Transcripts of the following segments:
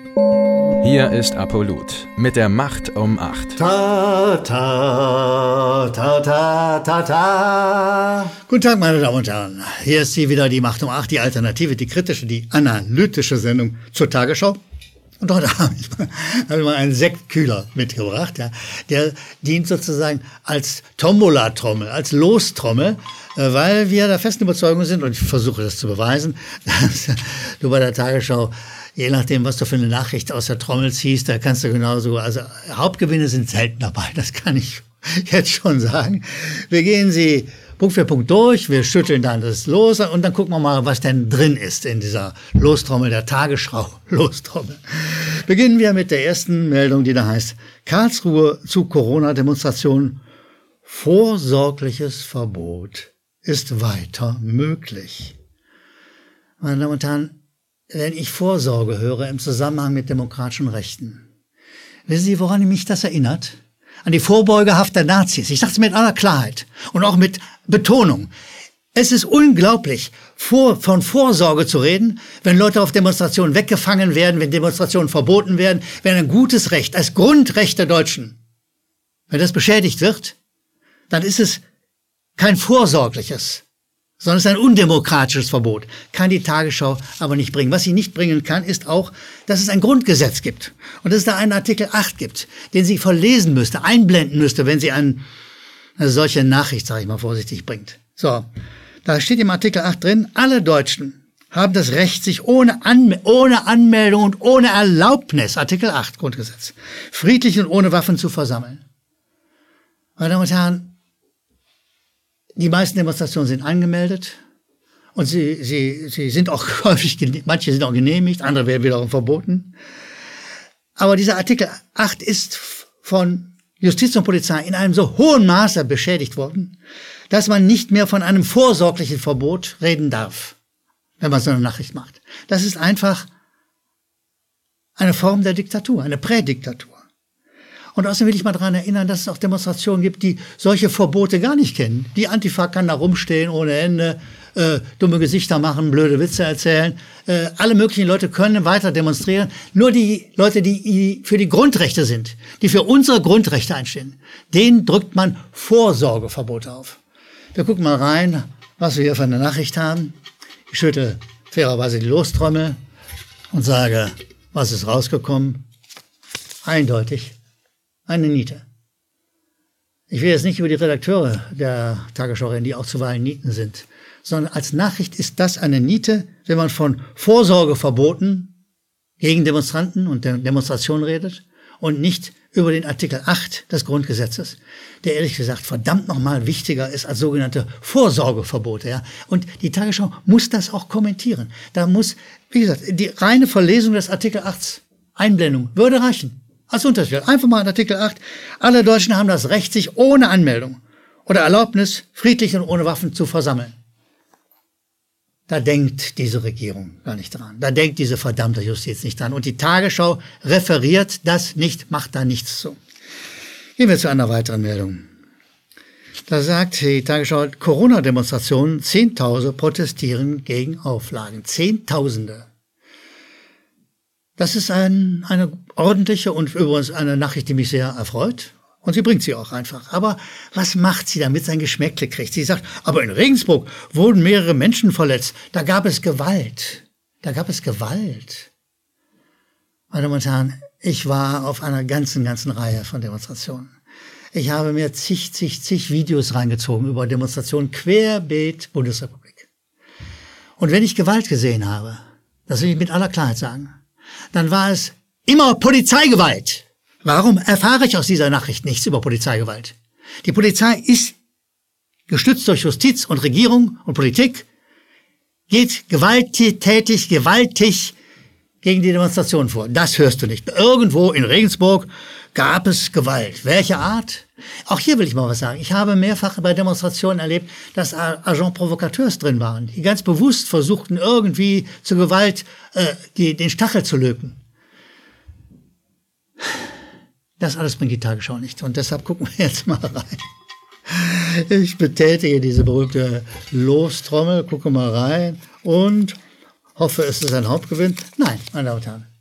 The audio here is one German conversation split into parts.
Hier ist Apollut mit der Macht um 8. Ta, ta, ta, ta, ta, ta. Guten Tag, meine Damen und Herren. Hier ist sie wieder, die Macht um 8, die Alternative, die kritische, die analytische Sendung zur Tagesschau. Und heute habe ich mal einen Sektkühler mitgebracht. Ja. Der dient sozusagen als Tombola-Trommel, als Lostrommel, weil wir der festen Überzeugung sind, und ich versuche das zu beweisen, dass du bei der Tagesschau, je nachdem, was du für eine Nachricht aus der Trommel ziehst, da kannst du genauso, also Hauptgewinne sind selten dabei, das kann ich jetzt schon sagen. Wir gehen sie Punkt für Punkt durch, wir schütteln dann das los und dann gucken wir mal, was denn drin ist in dieser Lostrommel, der Tagesschau-Lostrommel. Beginnen wir mit der ersten Meldung, die da heißt: Karlsruhe zu Corona-Demonstrationen. Vorsorgliches Verbot ist weiter möglich. Meine Damen und Herren, wenn ich Vorsorge höre im Zusammenhang mit demokratischen Rechten, wissen Sie, woran mich das erinnert? An die Vorbeugehaft der Nazis. Ich sage es mit aller Klarheit und auch mit Betonung. Es ist unglaublich, von Vorsorge zu reden, wenn Leute auf Demonstrationen weggefangen werden, wenn Demonstrationen verboten werden, wenn ein gutes Recht, als Grundrecht der Deutschen, wenn das beschädigt wird, dann ist es kein vorsorgliches, sondern es ist ein undemokratisches Verbot. Kann die Tagesschau aber nicht bringen. Was sie nicht bringen kann, ist auch, dass es ein Grundgesetz gibt. Und dass es da einen Artikel 8 gibt, den sie verlesen müsste, einblenden müsste, wenn sie eine solche Nachricht, sage ich mal vorsichtig, bringt. So, da steht im Artikel 8 drin: Alle Deutschen haben das Recht, sich ohne Anmeldung und ohne Erlaubnis, Artikel 8 Grundgesetz, friedlich und ohne Waffen zu versammeln. Meine Damen und Herren, die meisten Demonstrationen sind angemeldet und sie sind auch häufig, manche sind auch genehmigt, andere werden wiederum verboten. Aber dieser Artikel 8 ist von Justiz und Polizei in einem so hohen Maße beschädigt worden, dass man nicht mehr von einem vorsorglichen Verbot reden darf, wenn man so eine Nachricht macht. Das ist einfach eine Form der Diktatur, eine Prädiktatur. Und außerdem will ich mal daran erinnern, dass es auch Demonstrationen gibt, die solche Verbote gar nicht kennen. Die Antifa kann da rumstehen ohne Ende, dumme Gesichter machen, blöde Witze erzählen. Alle möglichen Leute können weiter demonstrieren. Nur die Leute, die für die Grundrechte sind, die für unsere Grundrechte einstehen, denen drückt man Vorsorgeverbote auf. Wir gucken mal rein, was wir hier für eine Nachricht haben. Ich schüttel fairerweise die Lostrommel und sage, was ist rausgekommen? Eindeutig eine Niete. Ich will jetzt nicht über die Redakteure der Tagesschau reden, die auch zuweilen Nieten sind, sondern als Nachricht ist das eine Niete, wenn man von Vorsorgeverboten gegen Demonstranten und Demonstrationen redet und nicht über den Artikel 8 des Grundgesetzes, der ehrlich gesagt verdammt nochmal wichtiger ist als sogenannte Vorsorgeverbote. Ja? Und die Tagesschau muss das auch kommentieren. Da muss, wie gesagt, die reine Verlesung des Artikel 8, Einblendung, würde reichen. Als Unterschied. Einfach mal in Artikel 8. Alle Deutschen haben das Recht, sich ohne Anmeldung oder Erlaubnis friedlich und ohne Waffen zu versammeln. Da denkt diese Regierung gar nicht dran. Da denkt diese verdammte Justiz nicht dran. Und die Tagesschau referiert das nicht, macht da nichts zu. Gehen wir zu einer weiteren Meldung. Da sagt die Tagesschau: Corona-Demonstrationen, Zehntausende protestieren gegen Auflagen. Zehntausende. Das ist eine ordentliche und übrigens eine Nachricht, die mich sehr erfreut. Und sie bringt sie auch einfach. Aber was macht sie, damit sie ein Geschmäckle kriegt? Sie sagt, aber in Regensburg wurden mehrere Menschen verletzt. Da gab es Gewalt. Da gab es Gewalt. Meine Damen und Herren, ich war auf einer ganzen Reihe von Demonstrationen. Ich habe mir zig Videos reingezogen über Demonstrationen querbeet Bundesrepublik. Und wenn ich Gewalt gesehen habe, das will ich mit aller Klarheit sagen, dann war es immer Polizeigewalt. Warum erfahre ich aus dieser Nachricht nichts über Polizeigewalt? Die Polizei ist, gestützt durch Justiz und Regierung und Politik, geht gewaltig gegen die Demonstration vor. Das hörst du nicht. Irgendwo in Regensburg gab es Gewalt. Welche Art? Auch hier will ich mal was sagen. Ich habe mehrfach bei Demonstrationen erlebt, dass Agents Provocateurs drin waren, die ganz bewusst versuchten, irgendwie zur Gewalt den Stachel zu löten. Das alles bringt die Tagesschau nicht. Und deshalb gucken wir jetzt mal rein. Ich betätige diese berühmte Lostrommel, gucke mal rein und hoffe, es ist ein Hauptgewinn. Nein, meine Damen und Herren,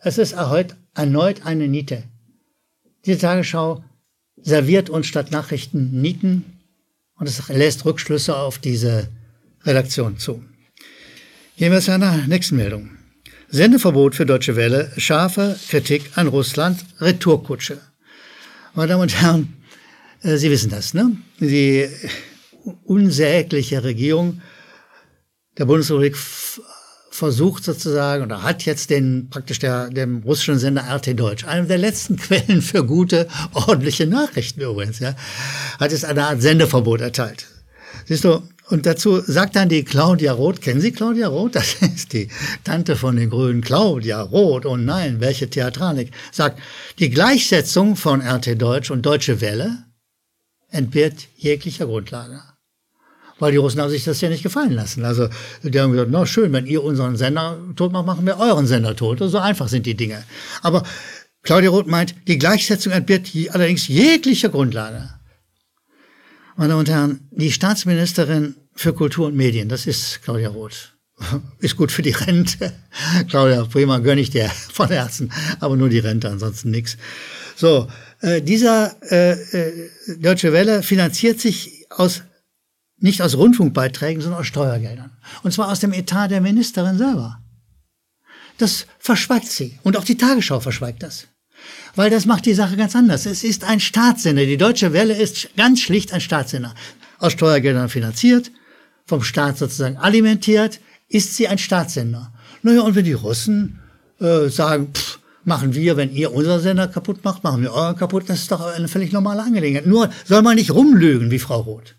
Es ist erneut eine Niete. Die Tagesschau serviert uns statt Nachrichten Nieten und es lässt Rückschlüsse auf diese Redaktion zu. Gehen wir zu einer nächsten Meldung. Sendeverbot für Deutsche Welle, scharfe Kritik an Russland, Retourkutsche. Meine Damen und Herren, Sie wissen das, ne? Die unsägliche Regierung der Bundesrepublik versucht sozusagen oder hat jetzt dem russischen Sender RT Deutsch, einem der letzten Quellen für gute, ordentliche Nachrichten übrigens, ja, hat es eine Art Sendeverbot erteilt. Siehst du, und dazu sagt dann die Claudia Roth, kennen Sie Claudia Roth? Das ist die Tante von den Grünen, Claudia Roth, oh nein, welche Theatralik, sagt, die Gleichsetzung von RT Deutsch und Deutsche Welle entbehrt jeglicher Grundlage. Weil die Russen haben sich das ja nicht gefallen lassen. Also die haben gesagt, na schön, wenn ihr unseren Sender tot macht, machen wir euren Sender tot. So einfach sind die Dinge. Aber Claudia Roth meint, die Gleichsetzung entbehrt allerdings jeglicher Grundlage. Meine Damen und Herren, die Staatsministerin für Kultur und Medien, das ist Claudia Roth. Ist gut für die Rente. Claudia, prima, gönne ich dir von Herzen. Aber nur die Rente, ansonsten nichts. So, dieser Deutsche Welle finanziert sich nicht aus Rundfunkbeiträgen, sondern aus Steuergeldern. Und zwar aus dem Etat der Ministerin selber. Das verschweigt sie. Und auch die Tagesschau verschweigt das. Weil das macht die Sache ganz anders. Es ist ein Staatssender. Die Deutsche Welle ist ganz schlicht ein Staatssender. Aus Steuergeldern finanziert, vom Staat sozusagen alimentiert, ist sie ein Staatssender. Naja, und wenn die Russen sagen, machen wir, wenn ihr unseren Sender kaputt macht, machen wir euren kaputt, das ist doch eine völlig normale Angelegenheit. Nur soll man nicht rumlügen wie Frau Roth.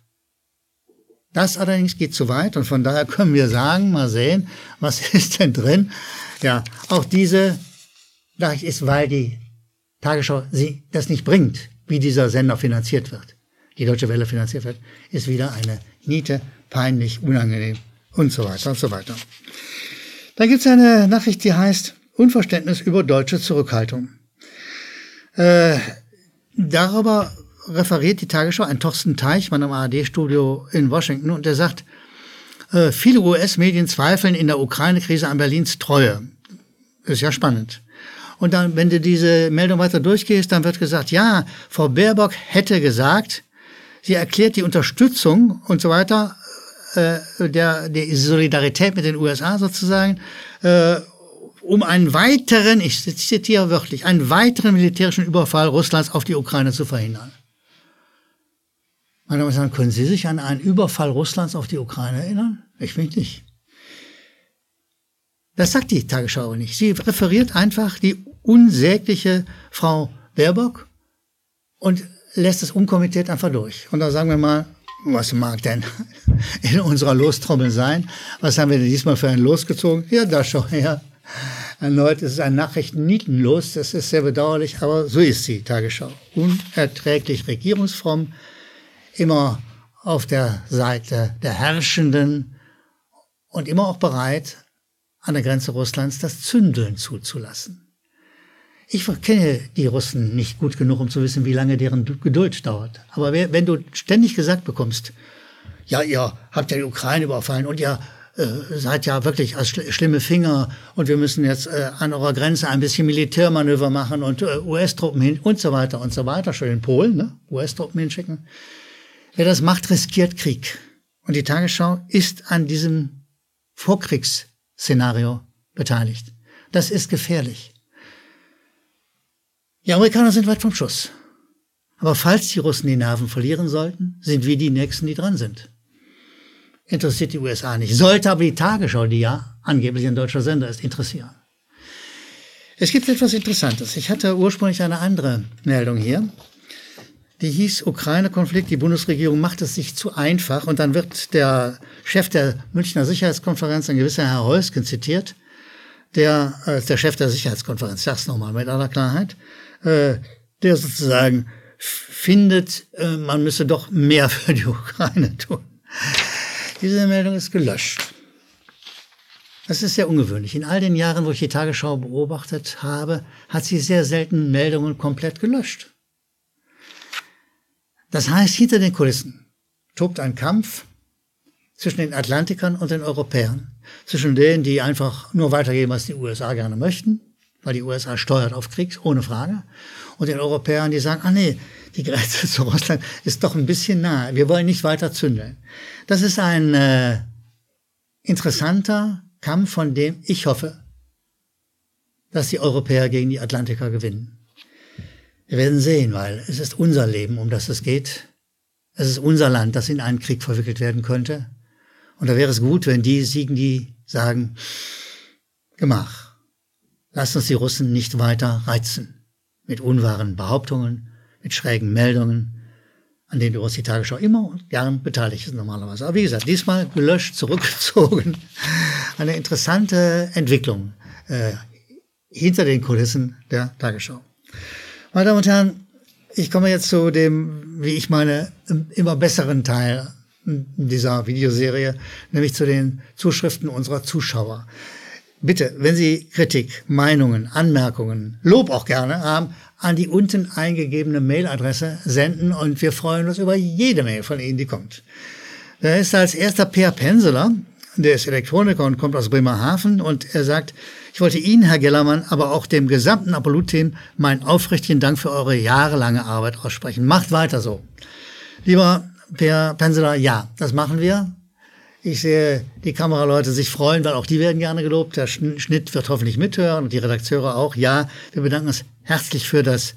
Das allerdings geht zu weit und von daher können wir sagen, mal sehen, was ist denn drin. Ja, auch diese Nachricht ist, weil die Tagesschau sie das nicht bringt, wie dieser Sender finanziert wird, die Deutsche Welle finanziert wird, ist wieder eine Niete, peinlich, unangenehm und so weiter und so weiter. Dann gibt es eine Nachricht, die heißt Unverständnis über deutsche Zurückhaltung. Darüber referiert die Tagesschau, ein Thorsten Teichmann am ARD-Studio in Washington, und der sagt, viele US-Medien zweifeln in der Ukraine-Krise an Berlins Treue. Ist ja spannend. Und dann, wenn du diese Meldung weiter durchgehst, dann wird gesagt, ja, Frau Baerbock hätte gesagt, sie erklärt die Unterstützung und so weiter, die Solidarität mit den USA sozusagen, um einen weiteren, ich zitiere wörtlich, einen weiteren militärischen Überfall Russlands auf die Ukraine zu verhindern. Meine Damen und Herren, können Sie sich an einen Überfall Russlands auf die Ukraine erinnern? Ich mich nicht. Das sagt die Tagesschau aber nicht. Sie referiert einfach die unsägliche Frau Baerbock und lässt es unkommentiert einfach durch. Und da sagen wir mal, was mag denn in unserer Lostrommel sein? Was haben wir denn diesmal für ein Los gezogen? Ja, da schau her. Erneut ist es ein Nachrichten-Nietenlos. Das ist sehr bedauerlich, aber so ist sie, Tagesschau. Unerträglich regierungsfromm, immer auf der Seite der Herrschenden und immer auch bereit, an der Grenze Russlands das Zündeln zuzulassen. Ich kenne die Russen nicht gut genug, um zu wissen, wie lange deren Geduld dauert. Aber wenn du ständig gesagt bekommst, ja, ihr habt ja die Ukraine überfallen und ihr seid ja wirklich als schlimme Finger und wir müssen jetzt an eurer Grenze ein bisschen Militärmanöver machen und US-Truppen hin und so weiter, schon in Polen, ne? US-Truppen hinschicken. Wer das macht, riskiert Krieg. Und die Tagesschau ist an diesem Vorkriegsszenario beteiligt. Das ist gefährlich. Die Amerikaner sind weit vom Schuss. Aber falls die Russen die Nerven verlieren sollten, sind wir die Nächsten, die dran sind. Interessiert die USA nicht. Sollte aber die Tagesschau, die ja angeblich ein deutscher Sender ist, interessieren. Es gibt etwas Interessantes. Ich hatte ursprünglich eine andere Meldung hier. Die hieß Ukraine-Konflikt, die Bundesregierung macht es sich zu einfach. Und dann wird der Chef der Münchner Sicherheitskonferenz, ein gewisser Herr Heusgen, zitiert, der Chef der Sicherheitskonferenz, ich sag's nochmal mit aller Klarheit, der sozusagen findet, man müsse doch mehr für die Ukraine tun. Diese Meldung ist gelöscht. Das ist sehr ungewöhnlich. In all den Jahren, wo ich die Tagesschau beobachtet habe, hat sie sehr selten Meldungen komplett gelöscht. Das heißt, hinter den Kulissen tobt ein Kampf zwischen den Atlantikern und den Europäern. Zwischen denen, die einfach nur weitergeben, was die USA gerne möchten, weil die USA steuert auf Krieg, ohne Frage. Und den Europäern, die sagen, nee, die Grenze zu Russland ist doch ein bisschen nah. Wir wollen nicht weiter zündeln. Das ist ein interessanter Kampf, von dem ich hoffe, dass die Europäer gegen die Atlantiker gewinnen. Wir werden sehen, weil es ist unser Leben, um das es geht. Es ist unser Land, das in einen Krieg verwickelt werden könnte. Und da wäre es gut, wenn die siegen, die sagen, Gemach, lasst uns die Russen nicht weiter reizen. Mit unwahren Behauptungen, mit schrägen Meldungen, an denen übrigens die Tagesschau immer und gern beteiligt ist normalerweise. Aber wie gesagt, diesmal gelöscht, zurückgezogen. Eine interessante Entwicklung hinter den Kulissen der Tagesschau. Meine Damen und Herren, ich komme jetzt zu dem, wie ich meine, immer besseren Teil dieser Videoserie, nämlich zu den Zuschriften unserer Zuschauer. Bitte, wenn Sie Kritik, Meinungen, Anmerkungen, Lob auch gerne haben, an die unten eingegebene Mailadresse senden und wir freuen uns über jede Mail von Ihnen, die kommt. Da ist als erster Peer Penseler, der ist Elektroniker und kommt aus Bremerhaven und er sagt, ich wollte Ihnen, Herr Gellermann, aber auch dem gesamten Apolut-Team meinen aufrichtigen Dank für eure jahrelange Arbeit aussprechen. Macht weiter so. Lieber Peer Penseler, ja, das machen wir. Ich sehe die Kameraleute sich freuen, weil auch die werden gerne gelobt. Der Schnitt wird hoffentlich mithören und die Redakteure auch. Ja, wir bedanken uns herzlich für das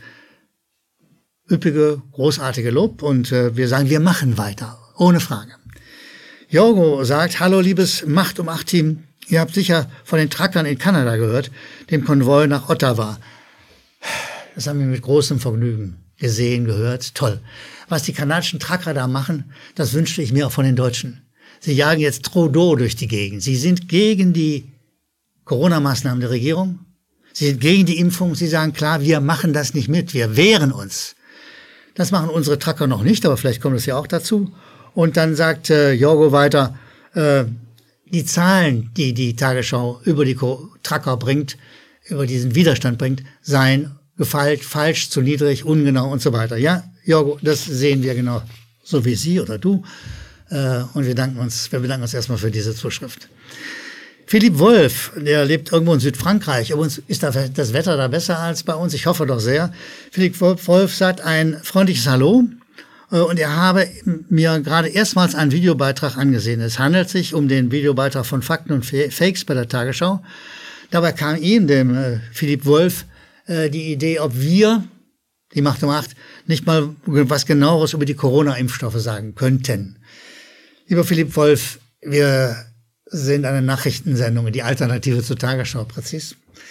üppige, großartige Lob und wir sagen, wir machen weiter, ohne Frage. Jorgo sagt, hallo liebes Macht um 8 Team. Ihr habt sicher von den Truckern in Kanada gehört, dem Konvoi nach Ottawa. Das haben wir mit großem Vergnügen gesehen, gehört. Toll. Was die kanadischen Trucker da machen, das wünschte ich mir auch von den Deutschen. Sie jagen jetzt Trudeau durch die Gegend. Sie sind gegen die Corona-Maßnahmen der Regierung. Sie sind gegen die Impfung. Sie sagen klar, wir machen das nicht mit. Wir wehren uns. Das machen unsere Trucker noch nicht, aber vielleicht kommt es ja auch dazu. Und dann sagt Jorgo weiter, die Zahlen, die die Tagesschau über die Trucker bringt, über diesen Widerstand bringt, seien gefeilt, falsch, zu niedrig, ungenau und so weiter. Ja, Jorgo, das sehen wir genau, so wie Sie oder du. Und wir bedanken uns erstmal für diese Zuschrift. Philipp Wolf, der lebt irgendwo in Südfrankreich. Übrigens ist das Wetter da besser als bei uns. Ich hoffe doch sehr. Philipp Wolf sagt ein freundliches Hallo. Und er habe mir gerade erstmals einen Videobeitrag angesehen. Es handelt sich um den Videobeitrag von Fakten und Fakes bei der Tagesschau. Dabei kam ihm, dem Philipp Wolf, die Idee, ob wir, die Macht um 8, nicht mal was Genaueres über die Corona-Impfstoffe sagen könnten. Lieber Philipp Wolf, wir sind eine Nachrichtensendung, die Alternative zur Tagesschau, präzis.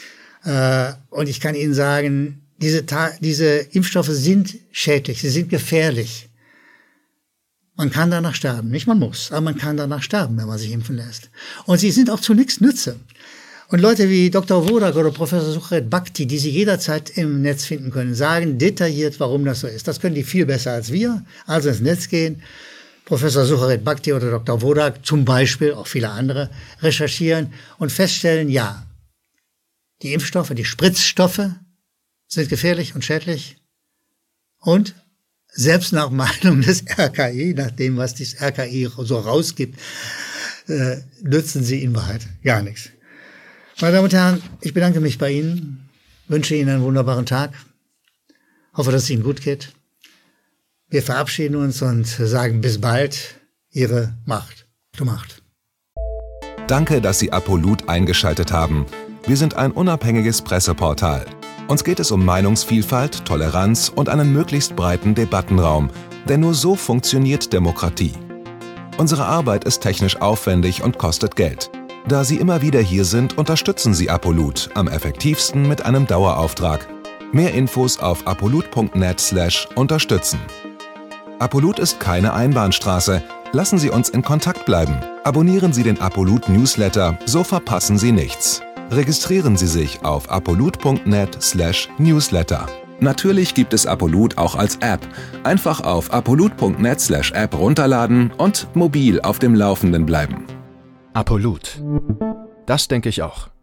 Und ich kann Ihnen sagen, diese Impfstoffe sind schädlich, sie sind gefährlich. Man kann danach sterben. Nicht man muss, aber man kann danach sterben, wenn man sich impfen lässt. Und sie sind auch zu nichts Nütze. Und Leute wie Dr. Wodak oder Professor Sucharit Bhakti, die Sie jederzeit im Netz finden können, sagen detailliert, warum das so ist. Das können die viel besser als wir. Also ins Netz gehen, Professor Sucharit Bhakti oder Dr. Wodak zum Beispiel, auch viele andere, recherchieren und feststellen, ja, die Impfstoffe, die Spritzstoffe sind gefährlich und schädlich. Und selbst nach Meinung des RKI, nach dem, was das RKI so rausgibt, nützen sie in Wahrheit gar nichts. Meine Damen und Herren, ich bedanke mich bei Ihnen, wünsche Ihnen einen wunderbaren Tag, hoffe, dass es Ihnen gut geht. Wir verabschieden uns und sagen bis bald, Ihre Macht um 8. Danke, dass Sie Apolut eingeschaltet haben. Wir sind ein unabhängiges Presseportal. Uns geht es um Meinungsvielfalt, Toleranz und einen möglichst breiten Debattenraum, denn nur so funktioniert Demokratie. Unsere Arbeit ist technisch aufwendig und kostet Geld. Da Sie immer wieder hier sind, unterstützen Sie Apolut am effektivsten mit einem Dauerauftrag. Mehr Infos auf apolut.net/unterstützen. Apolut ist keine Einbahnstraße. Lassen Sie uns in Kontakt bleiben. Abonnieren Sie den Apolut Newsletter, so verpassen Sie nichts. Registrieren Sie sich auf apolut.net/newsletter. Natürlich gibt es Apolut auch als App. Einfach auf apolut.net/app runterladen und mobil auf dem Laufenden bleiben. Apolut. Das denke ich auch.